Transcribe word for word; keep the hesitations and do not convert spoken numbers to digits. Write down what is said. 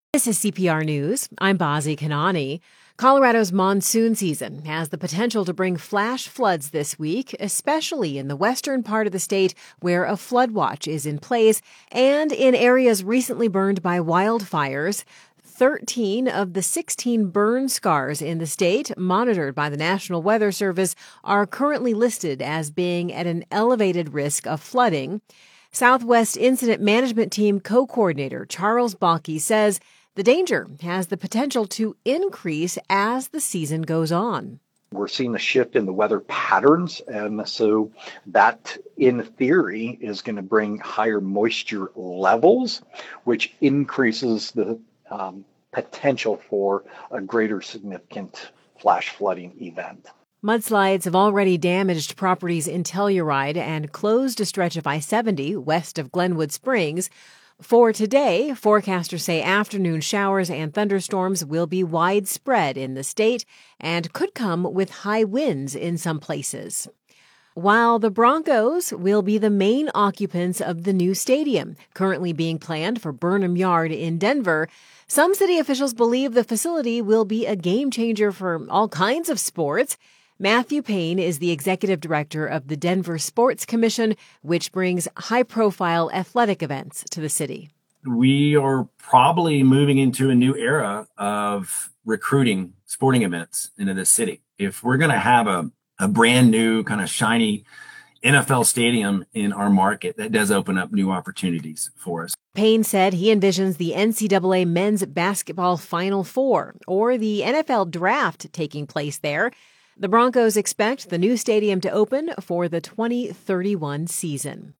This is C P R News. I'm Bazi Kanani. Colorado's monsoon season has the potential to bring flash floods this week, especially in the western part of the state where a flood watch is in place and in areas recently burned by wildfires. thirteen of the sixteen burn scars in the state, monitored by the National Weather Service, are currently listed as being at an elevated risk of flooding. Southwest Incident Management Team co-coordinator Charles Bakke says the danger has the potential to increase as the season goes on. We're seeing a shift in the weather patterns, and so that, in theory, is going to bring higher moisture levels, which increases the um, potential for a greater significant flash flooding event. Mudslides have already damaged properties in Telluride and closed a stretch of I seventy west of Glenwood Springs. For today, forecasters say afternoon showers and thunderstorms will be widespread in the state and could come with high winds in some places. While the Broncos will be the main occupants of the new stadium, currently being planned for Burnham Yard in Denver, some city officials believe the facility will be a game changer for all kinds of sports. Matthew Payne is the executive director of the Denver Sports Commission, which brings high-profile athletic events to the city. We are probably moving into a new era of recruiting sporting events into the city. If we're going to have a, a brand new kind of shiny N F L stadium in our market, that does open up new opportunities for us. Payne said he envisions the N C double A men's basketball Final Four or the N F L draft taking place there. The Broncos expect the new stadium to open for the twenty thirty-one season.